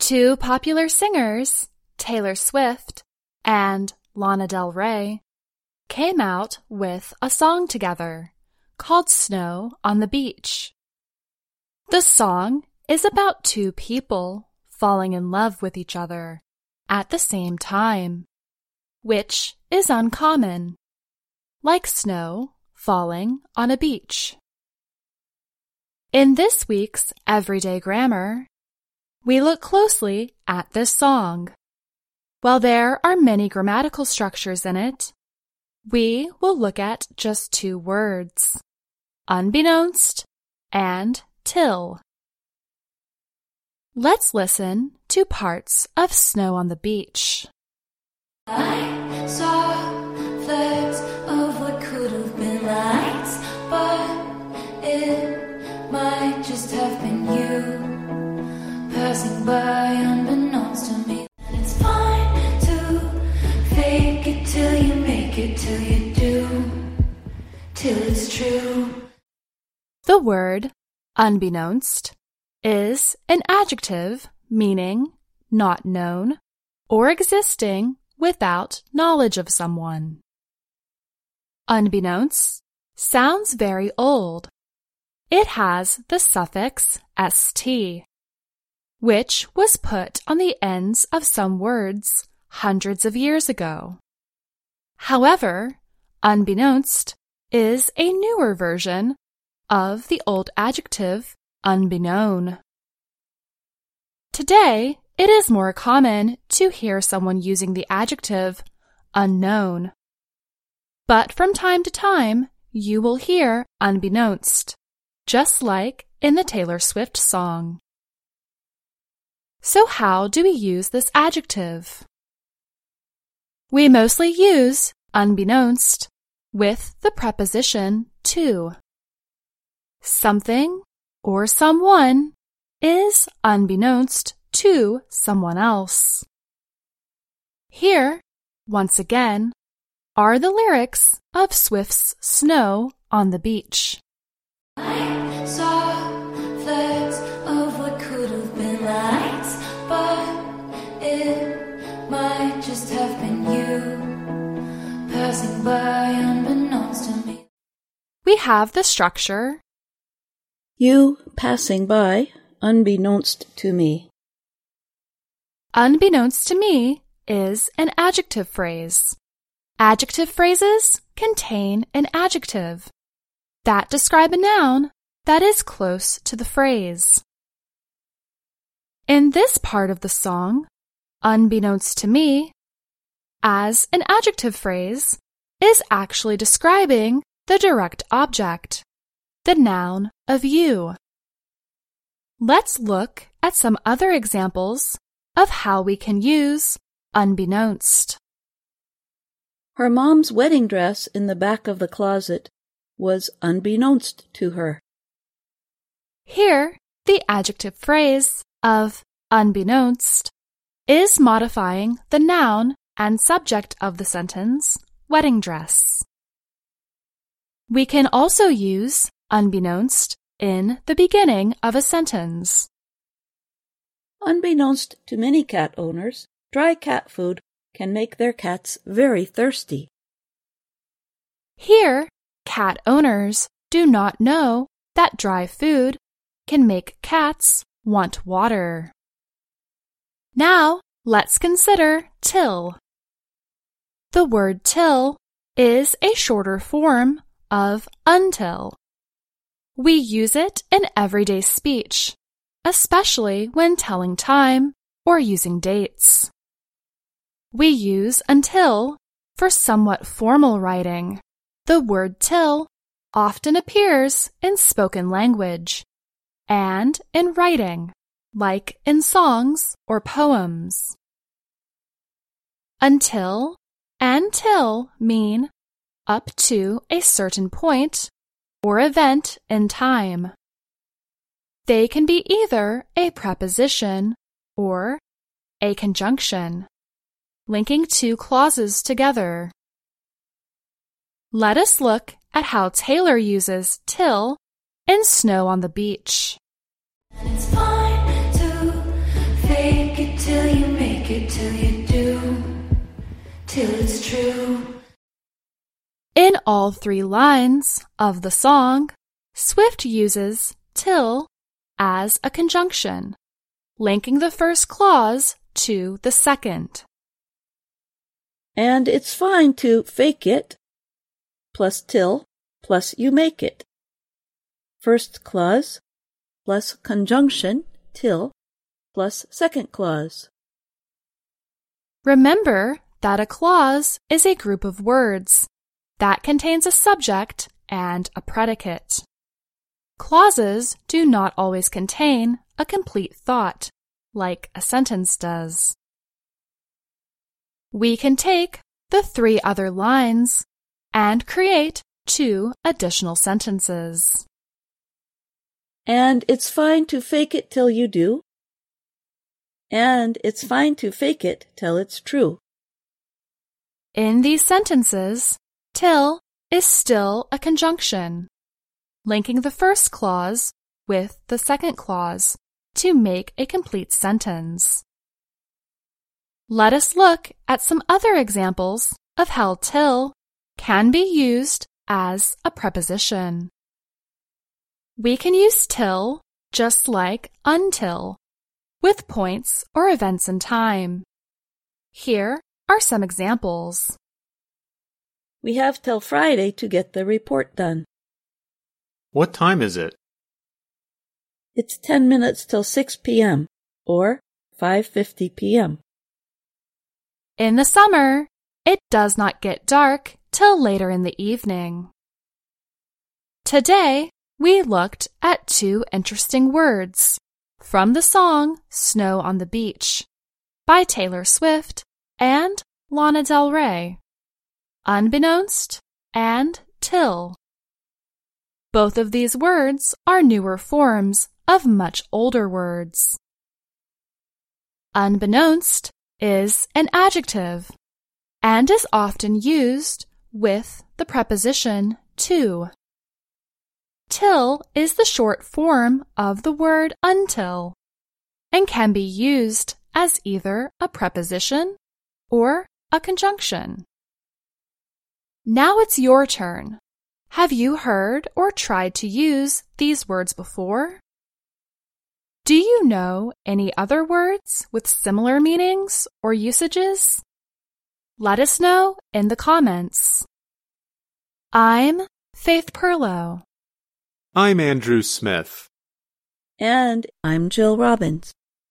Two popular singers, Taylor Swift and Lana Del Rey, came out with a song together called Snow on the Beach. The song is about two people falling in love with each other at the same time, which is uncommon, like snow falling on a beach. In this week's Everyday Grammar, we look closely at this song. While there are many grammatical structures in it, we will look at just two words, unbeknownst and till. Let's listen to parts of Snow on the Beach. I saw flags of what could have been lights, but it might just have been you passing by unbeknownst to me. And it's fine to fake it till you make it, till you do, till it's true. The word unbeknownst is an adjective meaning not known or existing without knowledge of someone. Unbeknownst sounds very old. It has the suffix st, which was put on the ends of some words hundreds of years ago. However, unbeknownst is a newer version of the old adjective unbeknown. Today, it is more common to hear someone using the adjective unknown. But from time to time, you will hear unbeknownst, just like in the Taylor Swift song. So how do we use this adjective? We mostly use unbeknownst with the preposition to. Something or someone is unbeknownst to someone else. Here, once again, are the lyrics of Swift's Snow on the Beach. I saw flags of what could have been lights, but it might just have been you passing by unbeknownst to me. We have the structure you passing by, unbeknownst to me. Unbeknownst to me is an adjective phrase. Adjective phrases contain an adjective that describe a noun that is close to the phrase. In this part of the song, unbeknownst to me, as an adjective phrase, is actually describing the direct object, the noun of you. Let's look at some other examples of how we can use unbeknownst. Her mom's wedding dress in the back of the closet was unbeknownst to her. Here, the adjective phrase of unbeknownst is modifying the noun and subject of the sentence, wedding dress. We can also use unbeknownst in the beginning of a sentence. Unbeknownst to many cat owners, dry cat food can make their cats very thirsty. Here, cat owners do not know that dry food can make cats want water. Now, let's consider till. The word till is a shorter form of until. We use it in everyday speech, especially when telling time or using dates. We use until for somewhat formal writing. The word till often appears in spoken language and in writing, like in songs or poems. Until and till mean up to a certain point or event in time. They can be either a preposition or a conjunction, linking two clauses together. Let us look at how Taylor uses till in Snow on the Beach. And it's fine to fake it till it's true. In all 3 lines of the song, Swift uses till as a conjunction, linking the first clause to the second. And it's fine to fake it, plus till, plus you make it. First clause, plus conjunction, till, plus second clause. Remember that a clause is a group of words that contains a subject and a predicate. Clauses do not always contain a complete thought, like a sentence does. We can take the 3 other lines and create 2 additional sentences. And it's fine to fake it till you do. And it's fine to fake it till it's true. In these sentences, till is still a conjunction, linking the first clause with the second clause to make a complete sentence. Let us look at some other examples of how till can be used as a preposition. We can use till just like until, with points or events in time. Here are some examples. We have till Friday to get the report done. What time is it? It's 10 minutes till 6 p.m. or 5:50 p.m. In the summer, it does not get dark till later in the evening. Today, we looked at 2 interesting words from the song Snow on the Beach by Taylor Swift and Lana Del Rey, unbeknownst and till. Both of these words are newer forms of much older words. Unbeknownst is an adjective and is often used with the preposition to. Till is the short form of the word until and can be used as either a preposition or a conjunction. Now it's your turn. Have you heard or tried to use these words before? Do you know any other words with similar meanings or usages? Let us know in the comments. I'm Faith Perlow. I'm Andrew Smith. And I'm Jill Robbins.